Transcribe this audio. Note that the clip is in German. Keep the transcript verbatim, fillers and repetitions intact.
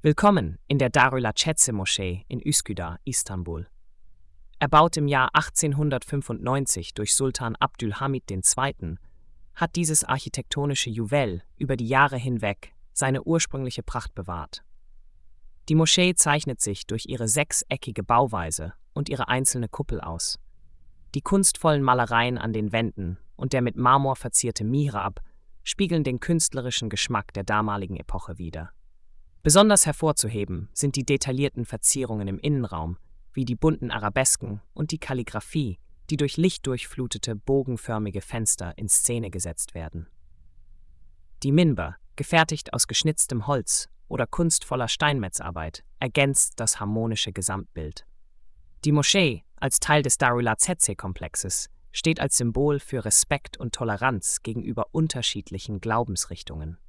Willkommen in der Darülaceze-Moschee in Üsküdar, Istanbul. Erbaut im Jahr achtzehnhundertfünfundneunzig durch Sultan Abdülhamid der Zweite., hat dieses architektonische Juwel über die Jahre hinweg seine ursprüngliche Pracht bewahrt. Die Moschee zeichnet sich durch ihre sechseckige Bauweise und ihre einzelne Kuppel aus. Die kunstvollen Malereien an den Wänden und der mit Marmor verzierte Mihrab spiegeln den künstlerischen Geschmack der damaligen Epoche wider. Besonders hervorzuheben sind die detaillierten Verzierungen im Innenraum, wie die bunten Arabesken und die Kalligraphie, die durch lichtdurchflutete, bogenförmige Fenster in Szene gesetzt werden. Die Minber, gefertigt aus geschnitztem Holz oder kunstvoller Steinmetzarbeit, ergänzt das harmonische Gesamtbild. Die Moschee, als Teil des Darülaceze-Komplexes, steht als Symbol für Respekt und Toleranz gegenüber unterschiedlichen Glaubensrichtungen.